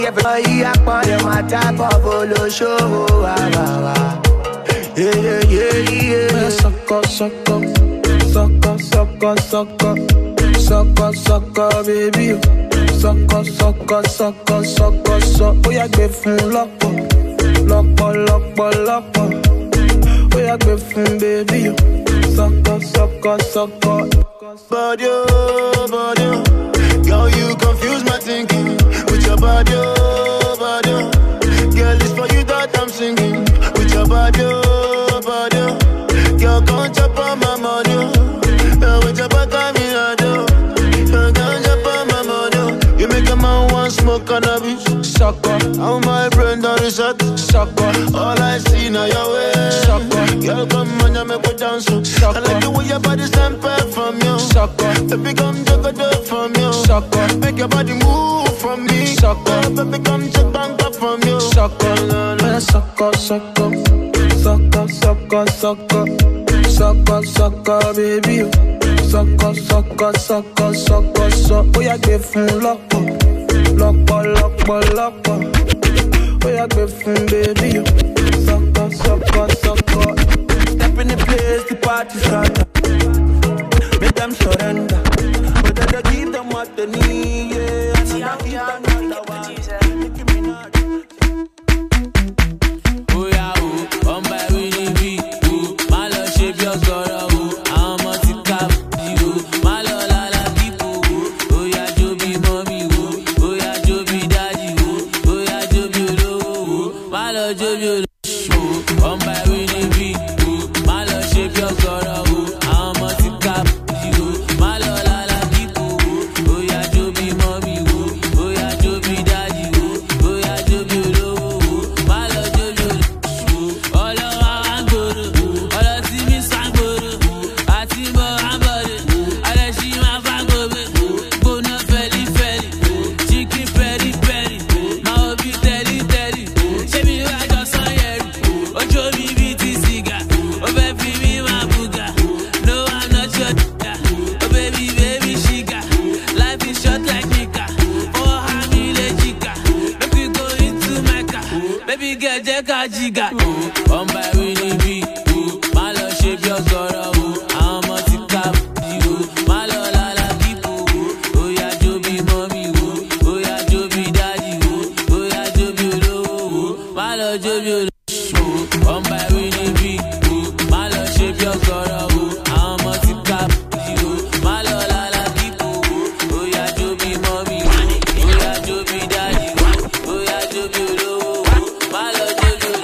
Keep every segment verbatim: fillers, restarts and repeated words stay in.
Everybody up on them, my type of polo show. Yeah, yeah, yeah, yeah. Sucker, sucker, sucker, sucker, sucker, sucker, sucker, baby. Sucker, sucker, sucker, sucker, sucker. Oh, yeah, give fun lock up, lock up, lock up, lock up. Oh, yeah, give fun, baby. Sucker, sucker, sucker. Body, oh, body, oh. Girl, you confuse my thinking with your body, oh, body, oh. Girl, it's for you that I'm singing with your body, oh, body, oh. Girl, come chop on my money, oh. With your back, I'm in a door. Girl, come chop on my money, oh. You make a man want smoke cannabis. Sucker, how my brain done reset. Sucker, all I see now your way. Sucker, girl, come on, you make me dance. Sucker, I like the way your body stand from you. Sucker, baby, come take a dip from you. Sucker, make your body move from me. Sucker, baby, come take bank up from you. Sucker, sucker, sucker, sucker, sucker, sucker, sucker, sucker, baby. Sucker, sucker, sucker, sucker, sucker. Oh, yeah, give fun lock up, lock up, lock up, lock up. Oh, yeah, give fun, baby. Sucker, sucker, sucker. Step in the place, the party starter. Make them surrender. But then they give them what they need, yeah. And then I give them what they want. Oh yeah, oh, on by Winnie B, oh, my love shape your girl, oh, I'm a tika, oh, my love la la people, oh, oh yeah, Joby mommy, oh, oh yeah, Joby daddy, oh, oh yeah, Joby low, oh, my love Joby low, oh, on by Winnie B, oh, my love shape your girl, oh, I'm a tika, oh, my love la la people, oh, oh yeah, Joby mommy, oh, oh yeah, Joby daddy, oh, oh yeah, Joby low, oh, my love Joby low. All of our good, all of me sang good. I see more and body. I let she my fang go go no belly belly. Chicken belly belly. My hobby telly telly. She me I just on here. Oh Joe me beat cigar. Oh baby me my booga. No I'm not your nigga. Oh baby baby chica. Life is short like Nika. Oh honey le chica. Make we go into Mecca. Baby girl jeka jiga. On by Winnie B, ooh, my love shape your girl, ooh, I'm a tika, ooh, my love la la people, ooh, oh yeah, Joby mommy, ooh, oh yeah, Joby daddy, ooh, oh yeah, Joby low, ooh, my love Joby low, ooh, on by Winnie B, ooh, my love shape your girl, ooh, I'm a tika, ooh, my love la la people, ooh, oh yeah, Joby mommy, ooh, oh yeah, Joby daddy, ooh, oh yeah, Joby low, ooh, my love Joby low.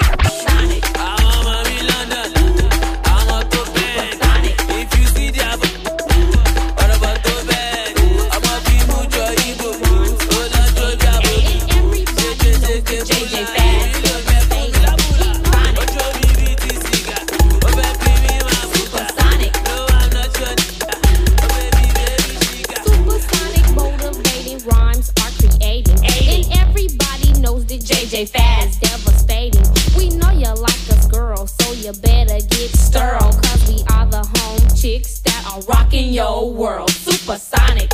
Fast, devastating. We know you like us, girl, so you better get stirred. Cause we are the home chicks that are rocking your world. Supersonic.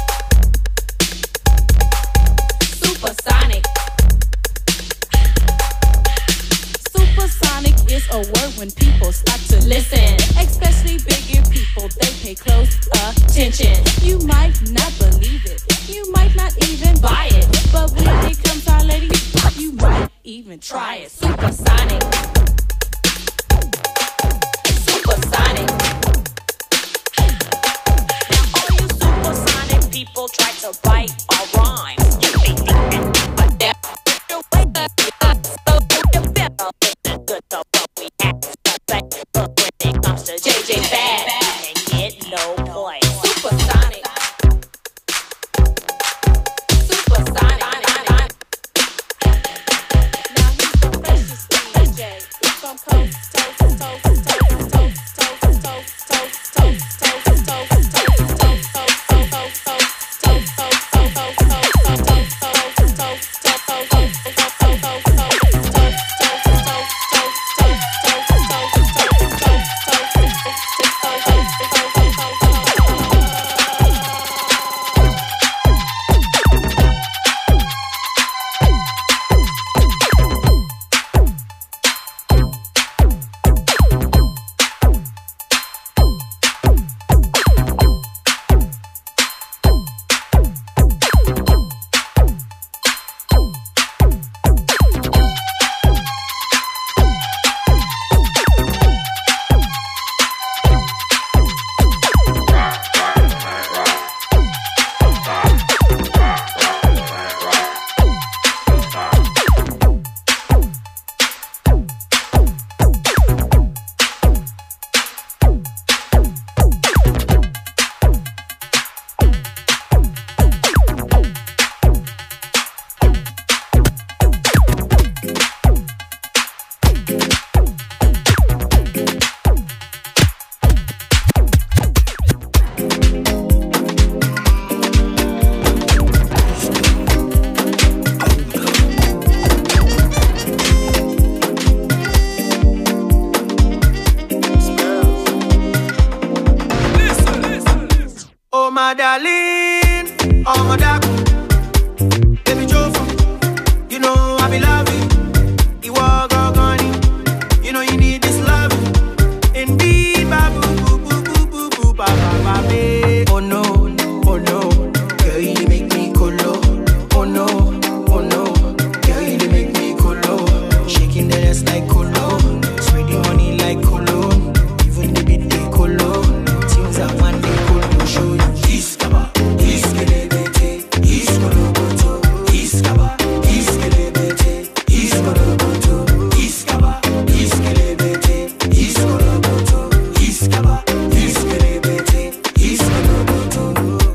Supersonic. Supersonic is a word when people start to listen. Especially bigger people, they pay close attention. You might not believe it, you might not even buy it, but when it comes to our lady, you might even try it. Supersonic. Supersonic. Now all you supersonic people try to bite our rhymes. You think but they're the way that we are. So you better listen good to what we have to say. But when it comes to J J Fad, you can get no boy. Supersonic. Supersonic. Now he's the freshest D J. be loving. You walk on honey. You know you need this love. Indeed, babu, boo, boo, boo, boo, boo, ba, ba, ba, ba. Oh no, oh no, girl, you make me colo. Oh no, oh no, girl, you make me colo. Shaking the ass like colo, spreading money like colo. Even the bit they colo. Things that one day colo show you. Iskaba, iskelebete, iskoloboto, iskaba, iskelebete, iskoloboto, iskaba, iskelebete, iskoloboto, iskaba, iskelebete, iskoloboto.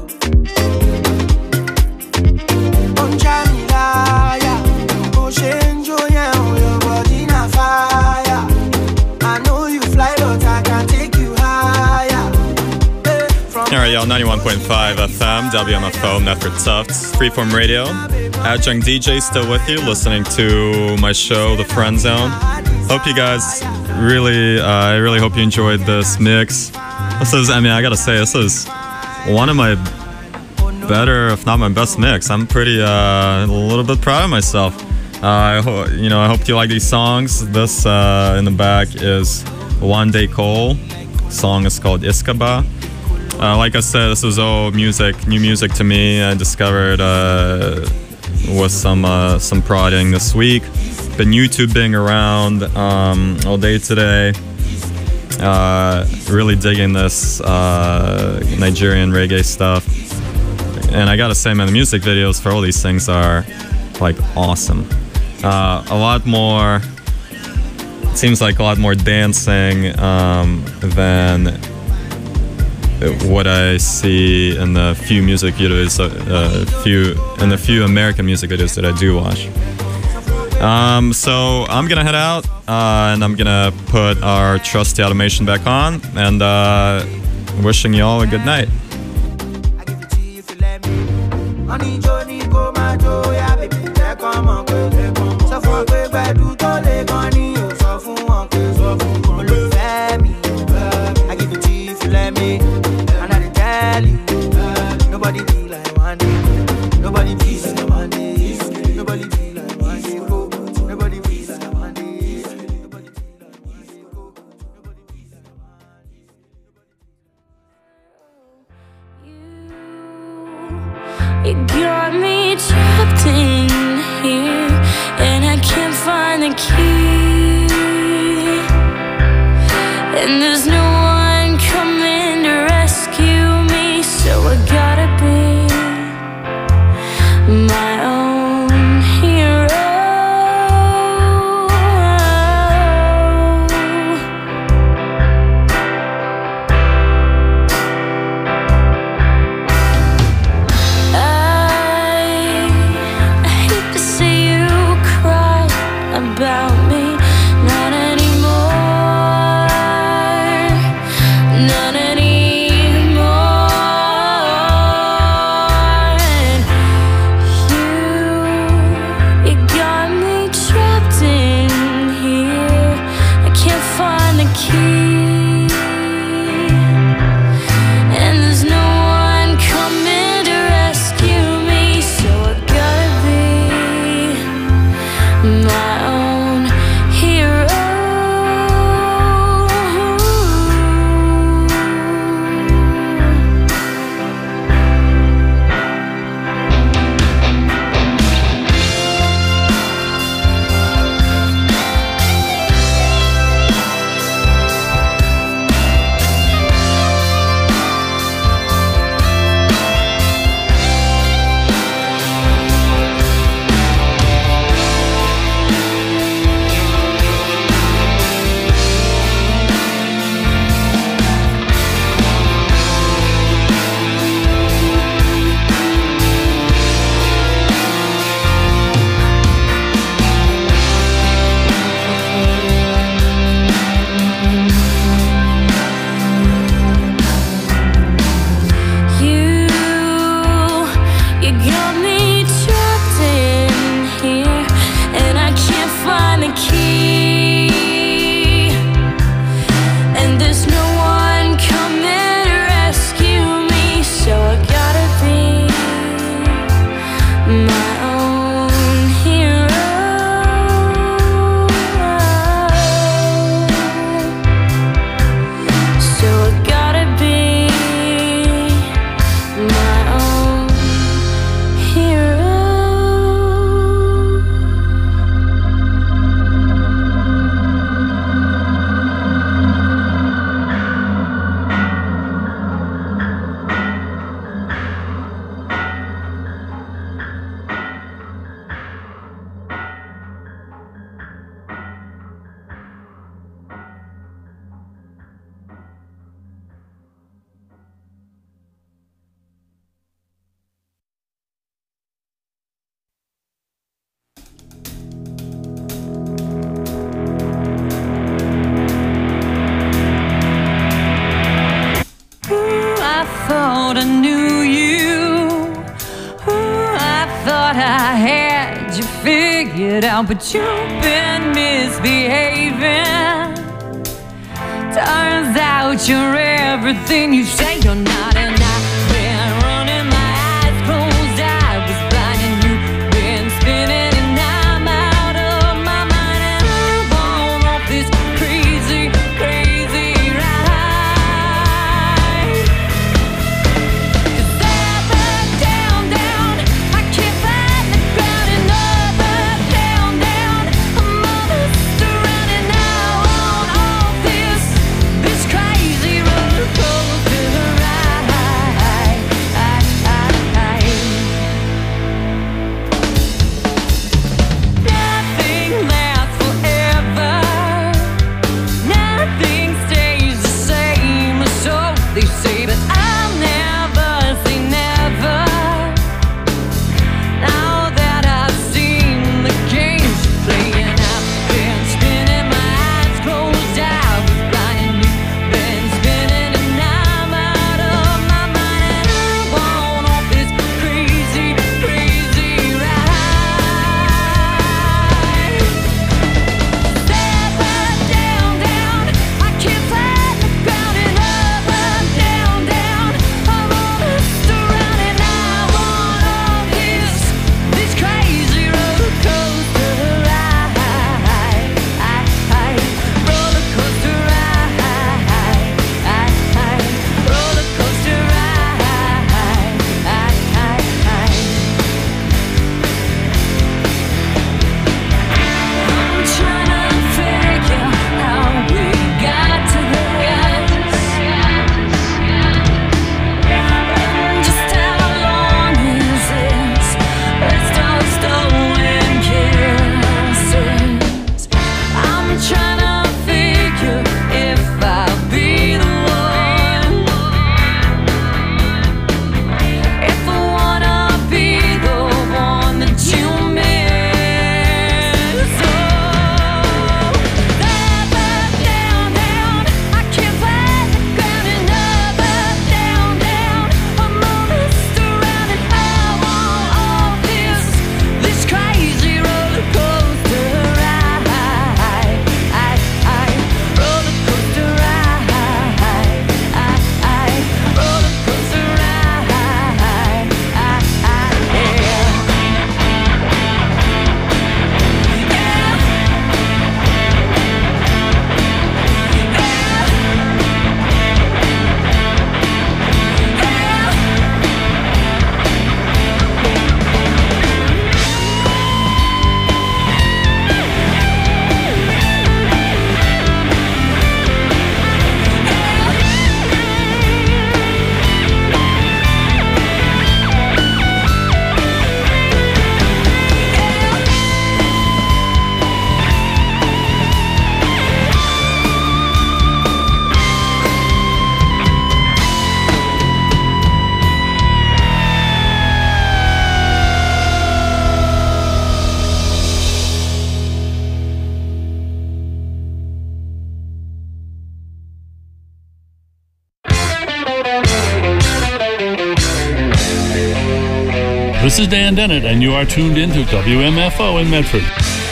On Jamilaya, Oshenjo, yeah, your body na fire. I know you fly, but I can take you higher. Eh, from All right, y'all, ninety-one point five F M, W M F O, Medford Tufts, Freeform Radio. Adjunct D J still with you, listening to my show, The Friend Zone. Hope you guys really, uh, I really hope you enjoyed this mix. This is, I mean, I gotta say, this is one of my better, if not my best mix. I'm pretty, uh, a little bit proud of myself. Uh, I ho- you know, I hope you like these songs. This, uh, in the back is One Day Cole. Song is called Iskaba. Uh, like I said, this was all music, new music to me. I discovered uh, with some uh, some prodding this week. Been YouTubing around um, all day today. Uh, really digging this uh, Nigerian reggae stuff. And I gotta say, man, the music videos for all these things are like awesome. Uh, a lot more. It seems like a lot more dancing um, than what I see in the few music videos, uh, few in the few American music videos that I do watch. Um, so I'm gonna head out, uh, and I'm gonna put our trusty automation back on, and uh, wishing you all a good night. I give it to you if you let me. Honey, Johnny, go my Joe, yeah, baby, come on, go, come on. So for a way, do to let money, so for one, so for me. I give it to you if you let me. And I tell you, nobody be like one day. Nobody be like one day. Nobody be like one day. Nobody be like one day. Nobody be like one day. Nobody be like one day. You got me trapped in here, and I can't find the key. And there's no one coming to rescue me, so I gotta be my own hero. About me, not anymore, not anymore. And you, you got me trapped in here. I can't find the key, and there's no one coming to rescue me, so I gotta be my own hero. thought I knew you. Ooh, I thought I had you figured out, but you've been misbehaving. Turns out you're everything you say you're not, and I've been running my eyes closed. I was blind and you've been spinning, and I'm out of my mind, and I'm on off this crazy, crazy ride. 'Cause up, up, down, down, I can't find the ground, and up, up, down, down, I'm all surrounded now on all this, this crazy roller coaster ride. Nothing lasts forever. Nothing stays the same, so they say, but I'll never say never. Now that I've seen the games you're playing, I've been spinning my eyes closed. I was blind and you've been spinning, and I'm out of my mind, and I'm on off this crazy, crazy ride. Up, up, down, down, I can't find the ground, and up, up, down, down, I'm all surrounded now on all this, this crazy roller coaster ride. Roller coaster ride. Roller coaster ride. I'm trying to figure how we got to this. Just how long is this? Let's start stolen kisses. I'm trying to figure if I'll be the one. If I wanna be the one that you miss. Oh, up, up, down, down, I can't find the ground, and up, up, down, down, I'm all surrounded. I want all this, this crazy roller coaster ride. Roller coaster ride. Roller coaster ride. This is Dan Dennett, and you are tuned into W M F O in Medford.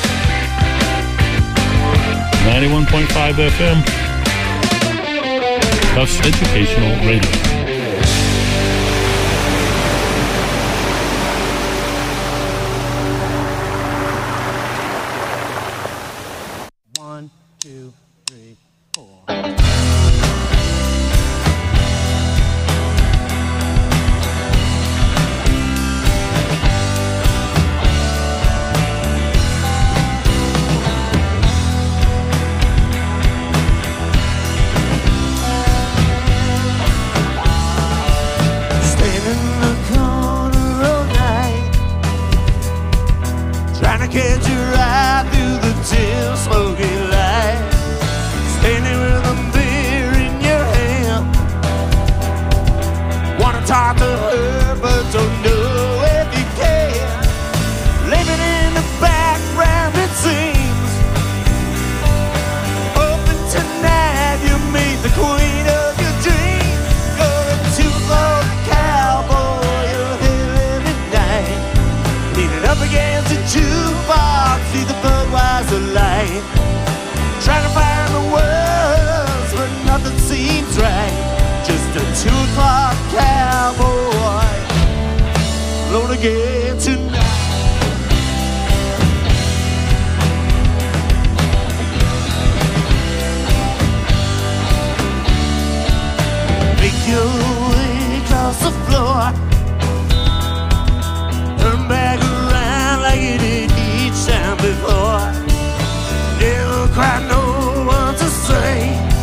ninety-one point five F M. Tufts Educational Radio. One, two, three, four. again tonight. Make your way across the floor, turn back around like you did each time before. Never quite know what to say,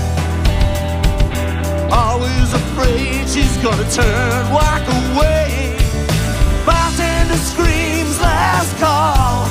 always afraid she's gonna turn, walk away. Bartender screams last call,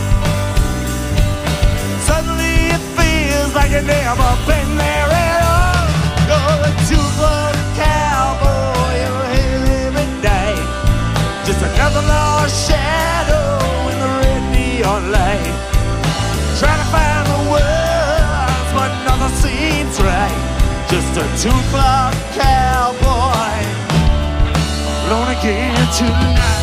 suddenly it feels like you've never been there at all. You're a two-club cowboy, you're here every day, just another lost shadow in the red neon light. Trying to find the words, but nothing seems right. Just a two-club cowboy, alone again tonight.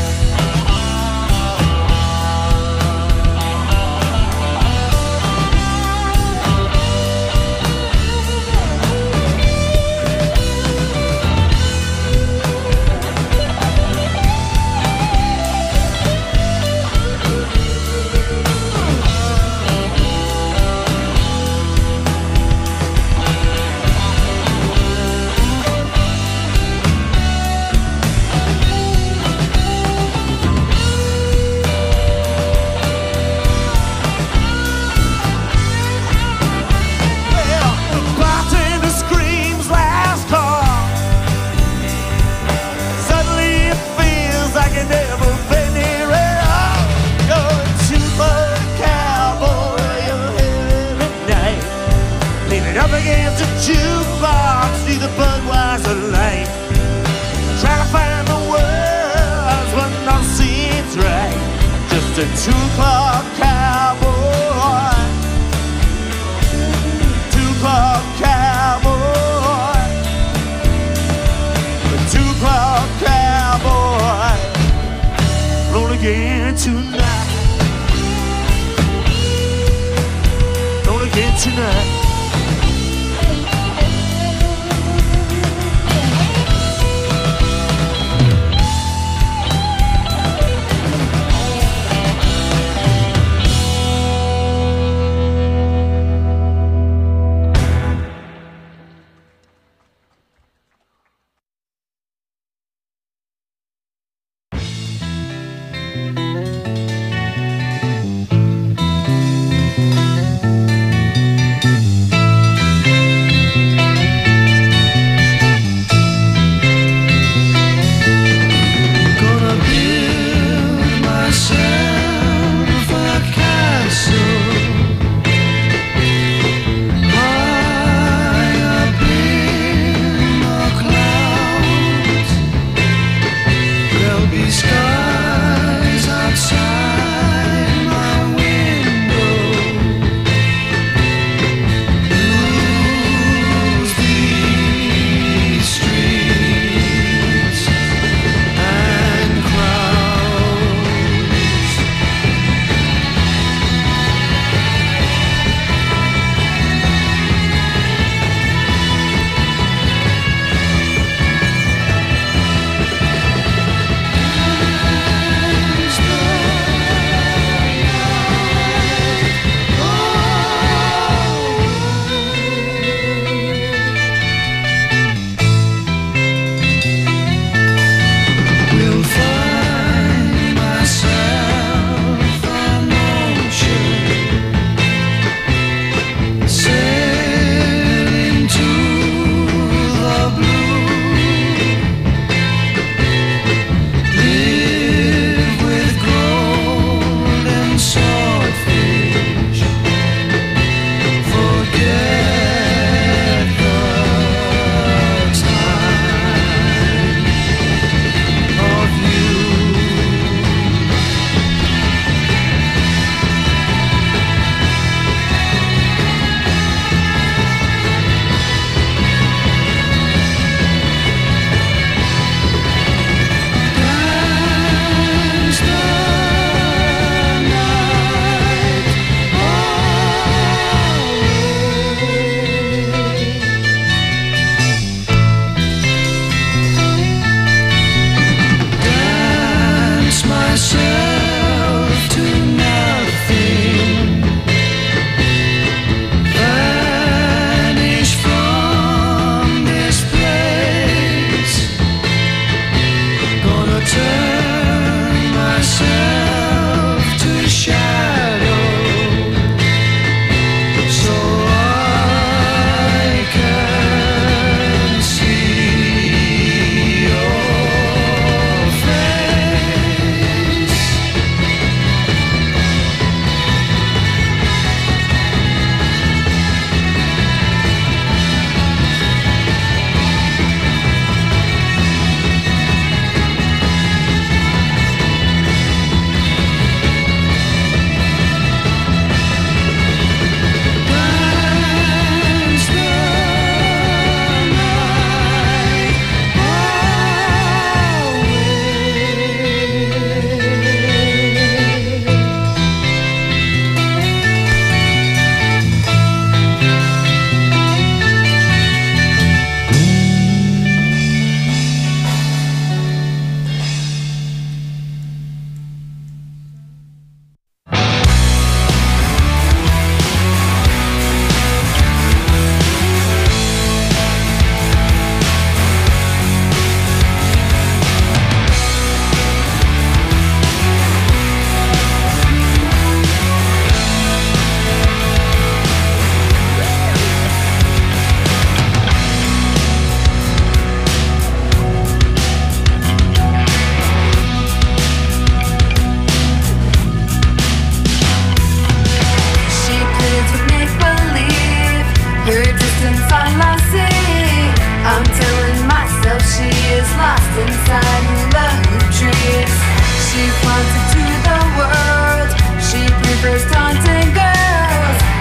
Up against a jukebox, see the Budweiser light. Trying to find the words, but nothing seems right. Just a two-club cowboy, two-club cowboy, a two-club cowboy, roll again tonight, roll again tonight.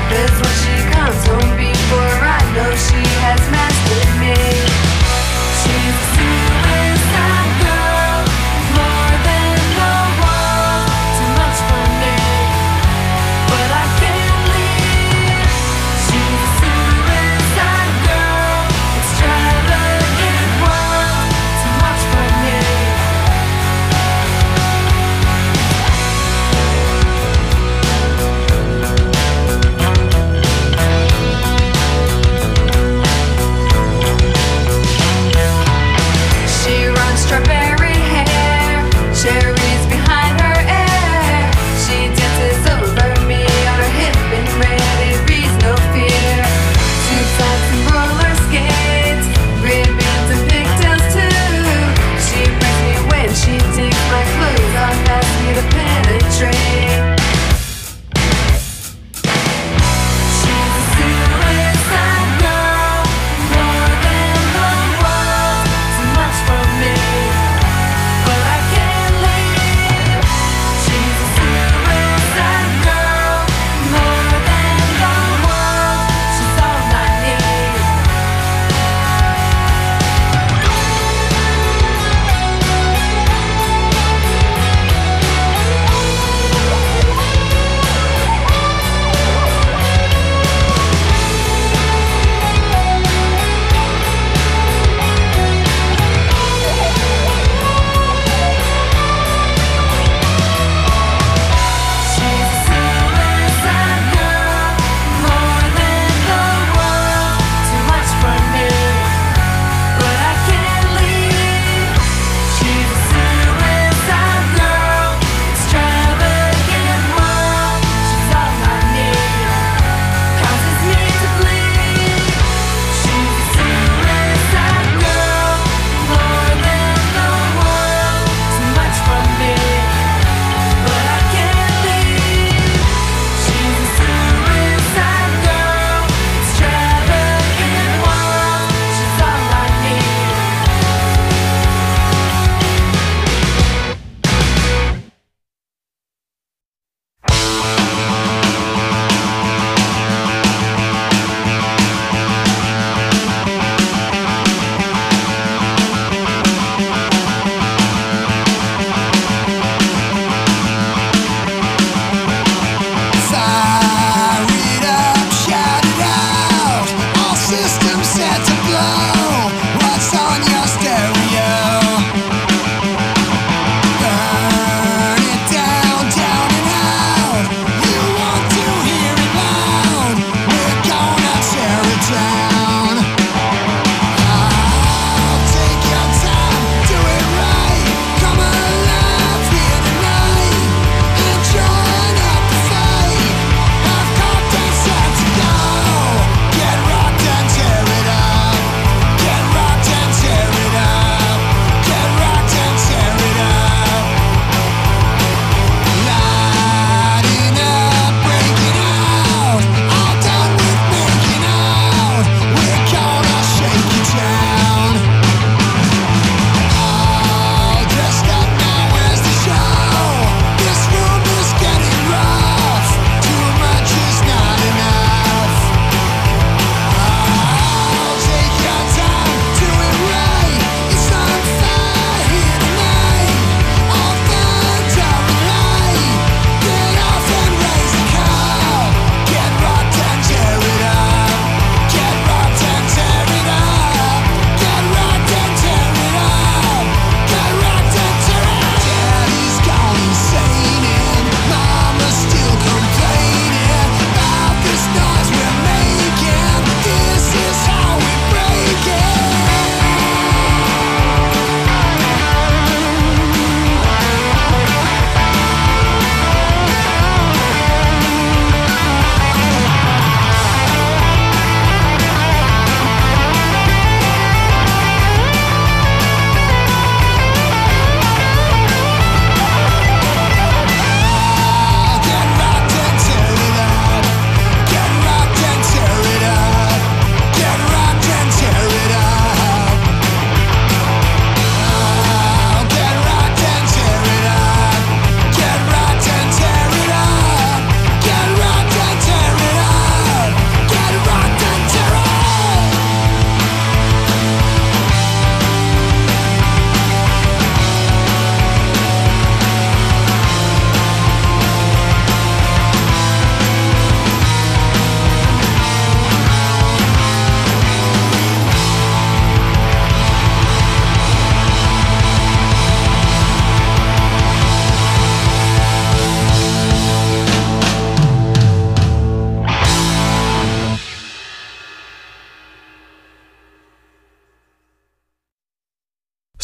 happens when she comes home before I know she has mastered me. She's a suicide girl, more than the world, too much for me, but I can't leave. She's a suicide girl, extravagant world, too much for me.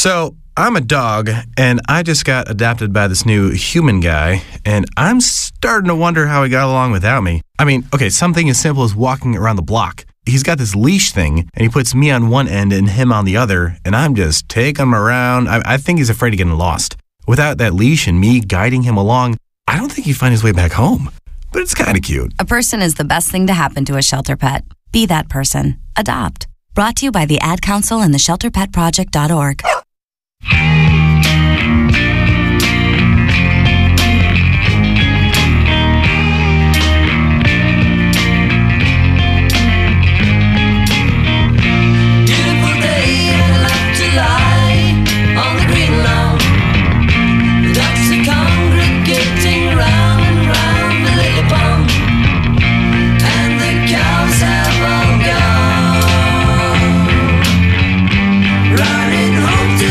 So, I'm a dog, and I just got adopted by this new human guy, and I'm starting to wonder how he got along without me. I mean, okay, something as simple as walking around the block. He's got this leash thing, and he puts me on one end and him on the other, and I'm just taking him around. I, I think he's afraid of getting lost. Without that leash and me guiding him along, I don't think he'd find his way back home. But it's kind of cute. A person is the best thing to happen to a shelter pet. Be that person. Adopt. Brought to you by the Ad Council and the shelter pet project dot org. Running home to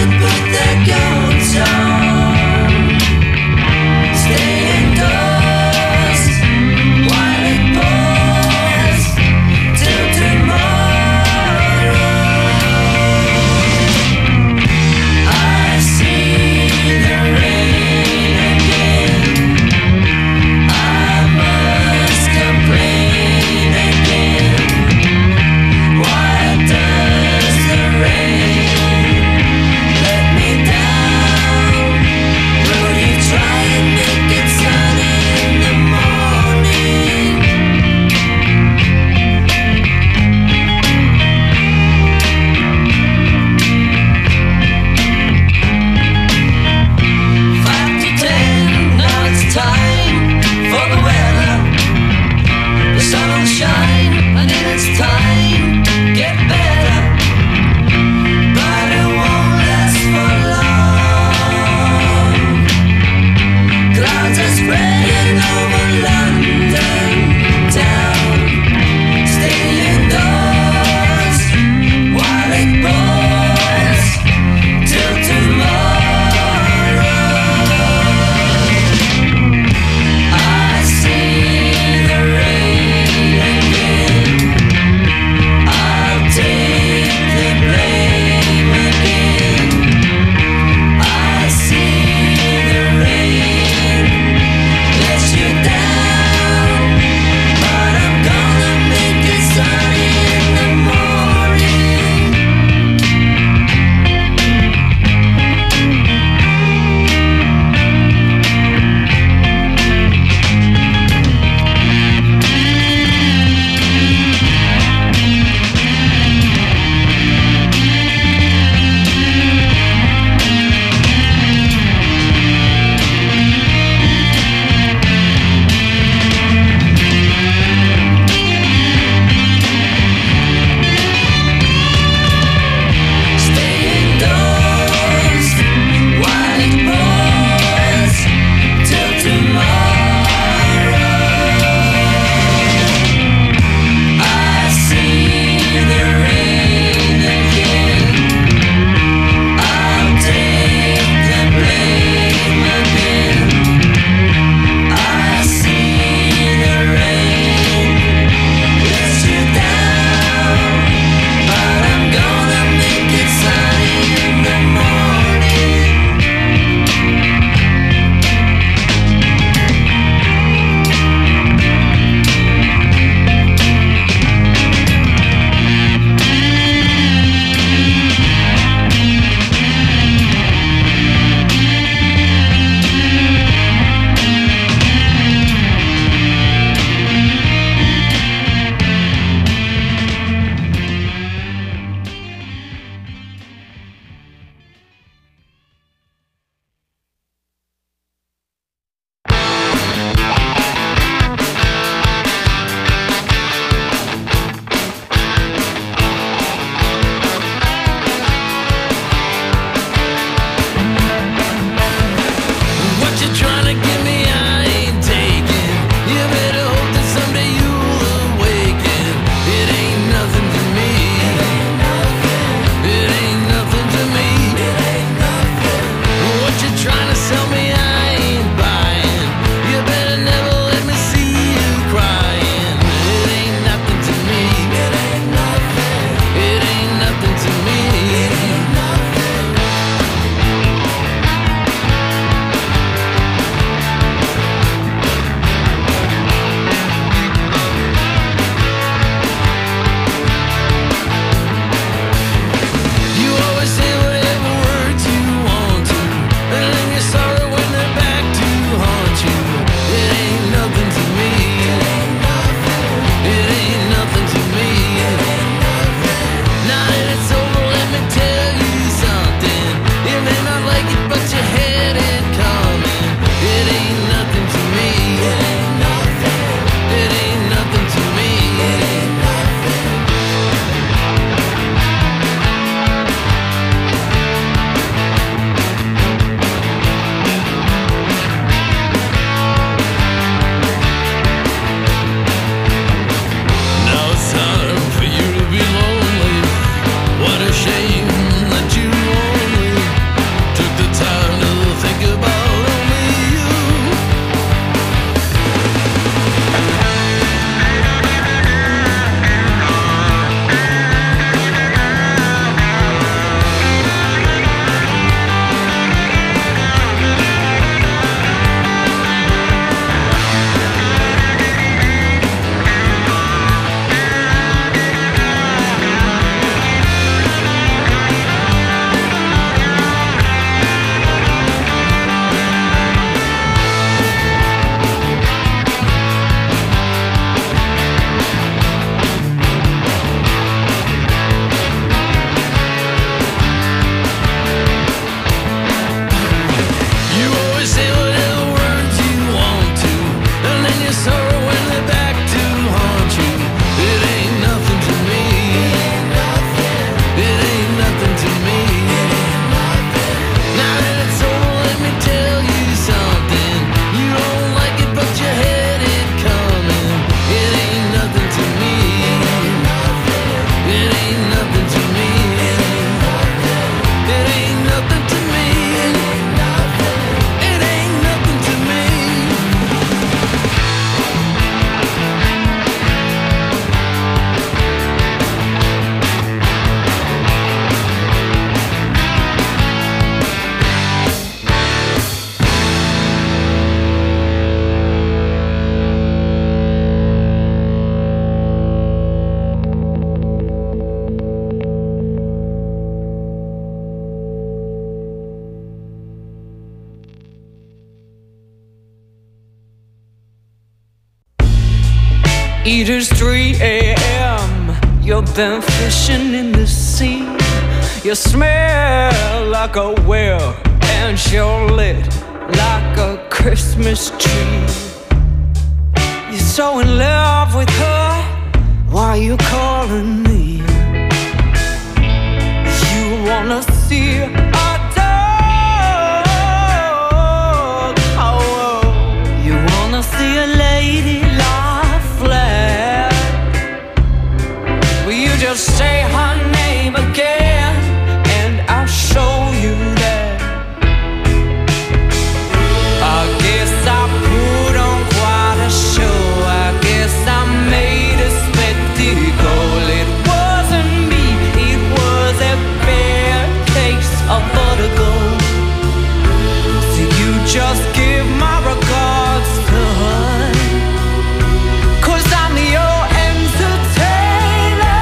It is three a.m. You've been fishing in the sea. You smell like a whale, and you're lit like a Christmas tree. You're so in love with her, why are you calling me? You wanna see a dog, oh, you wanna see a lady lie flat. Will you just say her name again, and I'll show you that. I guess I put on quite a show. I guess I made a spectacle. It wasn't me, it was a bad case of vertigo. So you just give my regards to her, 'cause I'm your entertainer.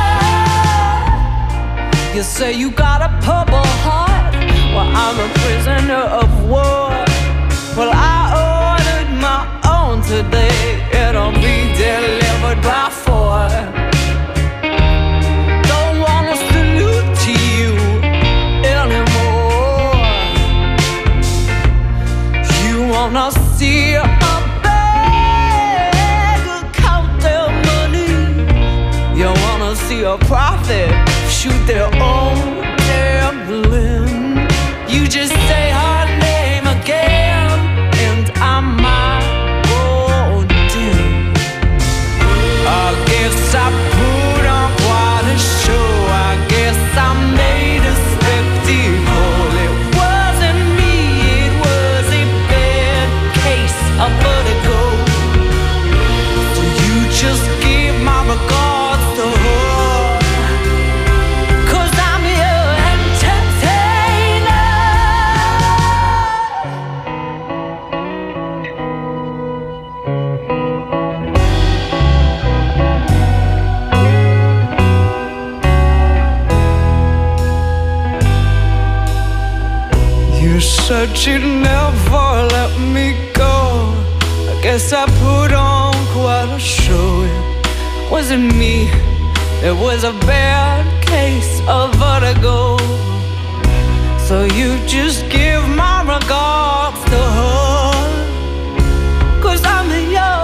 You say you got a purple heart, well I'm a prisoner of war. Well I ordered my own today, it'll be delivered by four. Don't wanna salute to you anymore. You wanna see a beggar count their money. You wanna see a prophet shoot their own damn limb. You just say her name again, and I might go dim. I guess I put on quite a show. I guess I made a spectacle. It wasn't me, it was a bad case of vertigo. So you just give my regards to her, 'cause I'm your entertainer. You said you'd never let me go. I guess I put on quite a show. It wasn't me, it was a bad case of vertigo. So you just give my regards to her, 'cause I'm your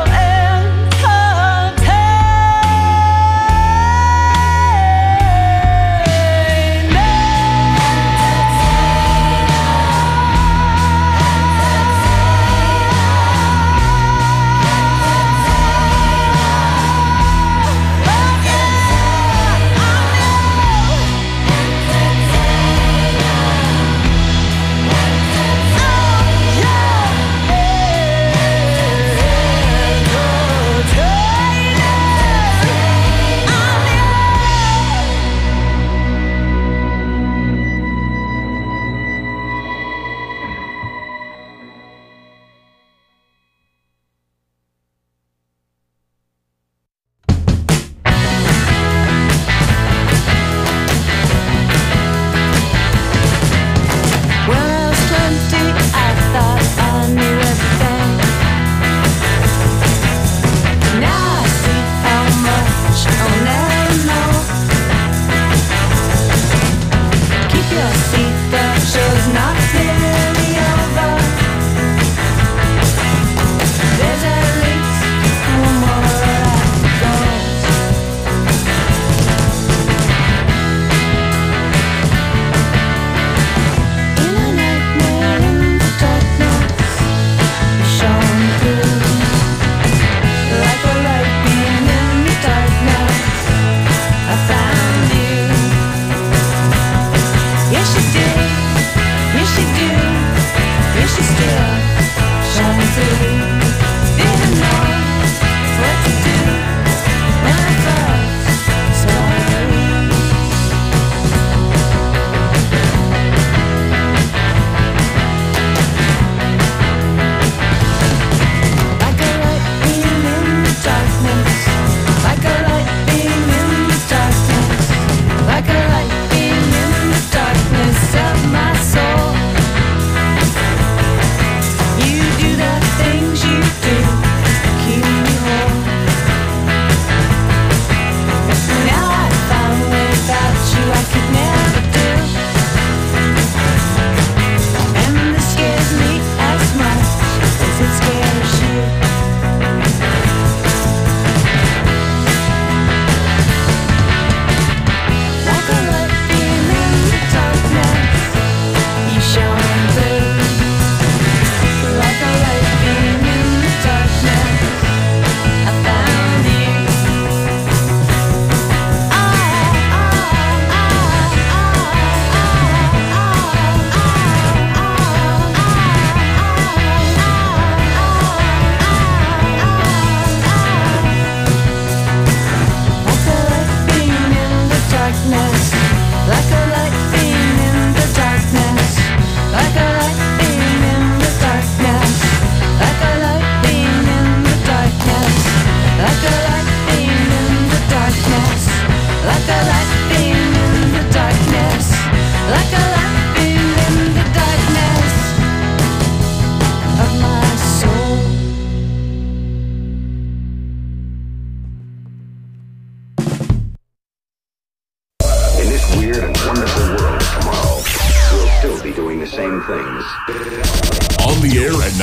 entertainer.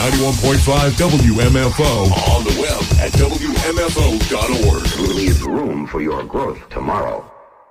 ninety-one point five W M F O. On the web at W M F O dot org. Leave room for your growth tomorrow.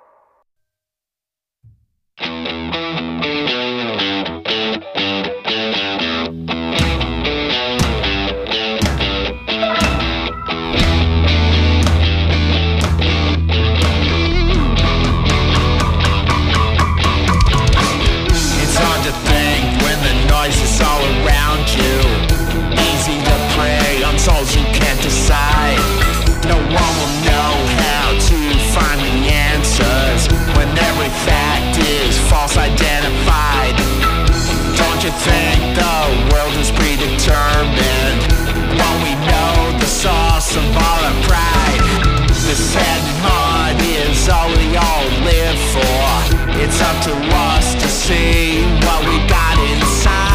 It's all around you. Easy to prey on souls you can't decide. No one will know how to find the answers when every fact is false identified. Don't you think the world is predetermined? Won't we know the source of all our pride? This head and heart is all we all live for. It's up to us to see what we got inside.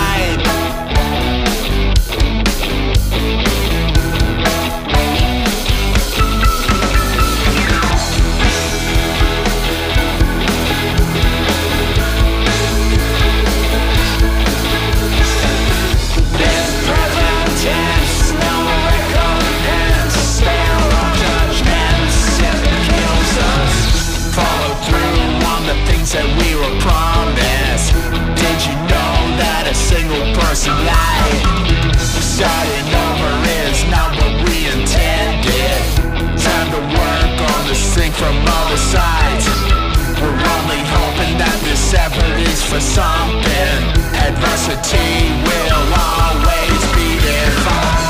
That we were promised. Did you know that a single person lied? Starting over is not what we intended. Time to work on this thing from other sides. We're only hoping that this effort is for something. Adversity will always be defined.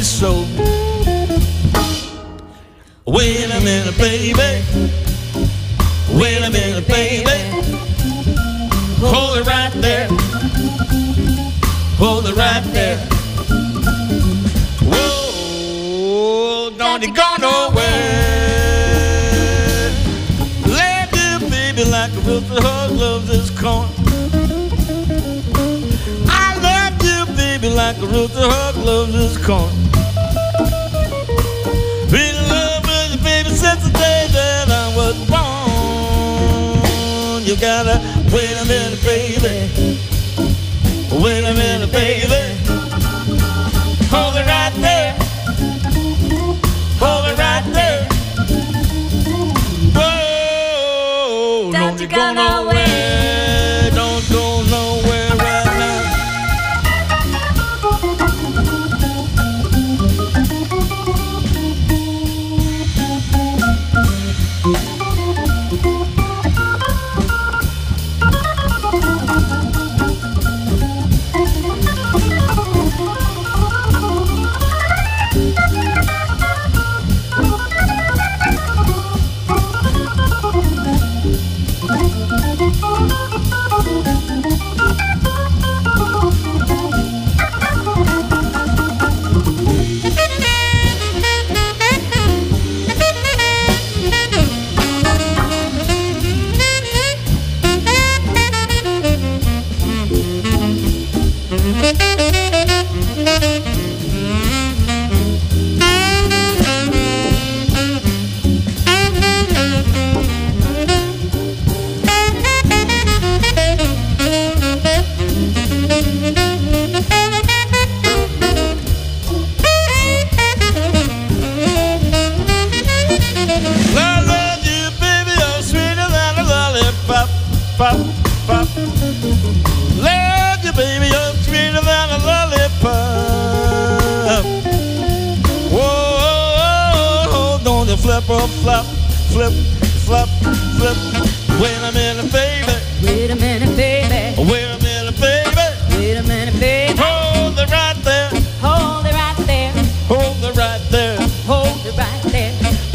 so. Wait a minute, baby. Wait a minute, baby. Hold it right there. Hold it right there. Whoa, don't you go nowhere. Let you, baby, like a rooster hug loves his corn. I love you, baby, like a rooster hug loves his corn. Been in love with you, baby, since the day that I was born. You gotta wait a minute, baby. Wait a minute, baby. Hold it right there. Hold it right there. Whoa, don't you go nowhere. Don't go nowhere right now. Pop, pop. Love you, baby, you're sweeter than a lollipop. Whoa, don't you flip or flop, flip, flop, flip. Wait a minute, baby. Wait a minute, baby. Wait a minute, baby. Wait a minute, baby. Hold it right there. Hold it right there. Hold it right there. Hold it right there.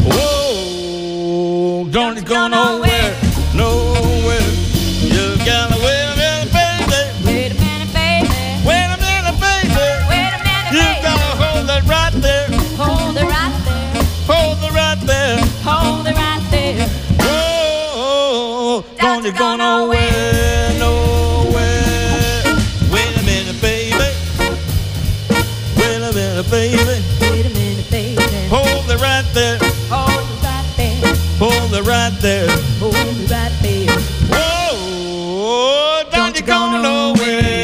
Whoa, don't you go nowhere, nowhere. You gotta wait a minute, baby. Wait a minute, baby. Wait a minute, baby. Wait a minute, You baby. gotta hold it right there. Hold it right there. Hold it right there. Hold it right there. Whoa, don't you go nowhere, nowhere. Wait a minute, baby. Wait a minute, baby. Wait a minute, baby. Hold it right there. Hold it right there. Hold it right there. Hold it right there. Whoa, don't you go nowhere.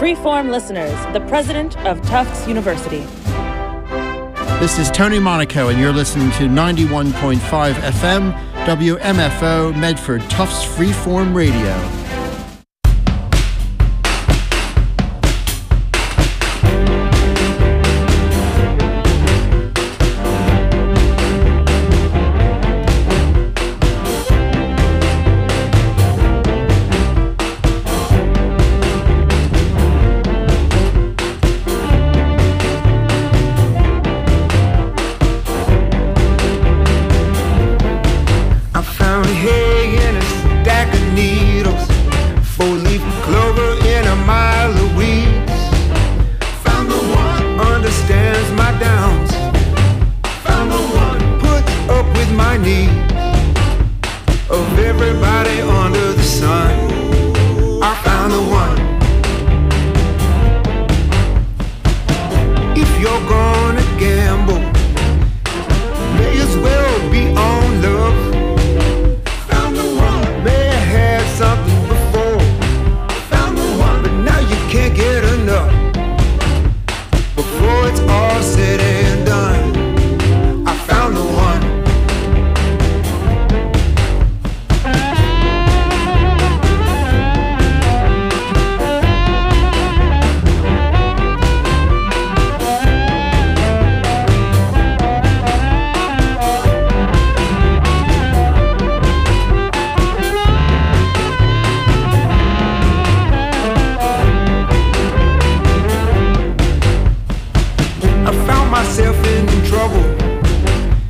Freeform listeners, the president of Tufts University. This is Tony Monaco, and you're listening to ninety-one point five F M, W M F O, Medford Tufts Freeform Radio.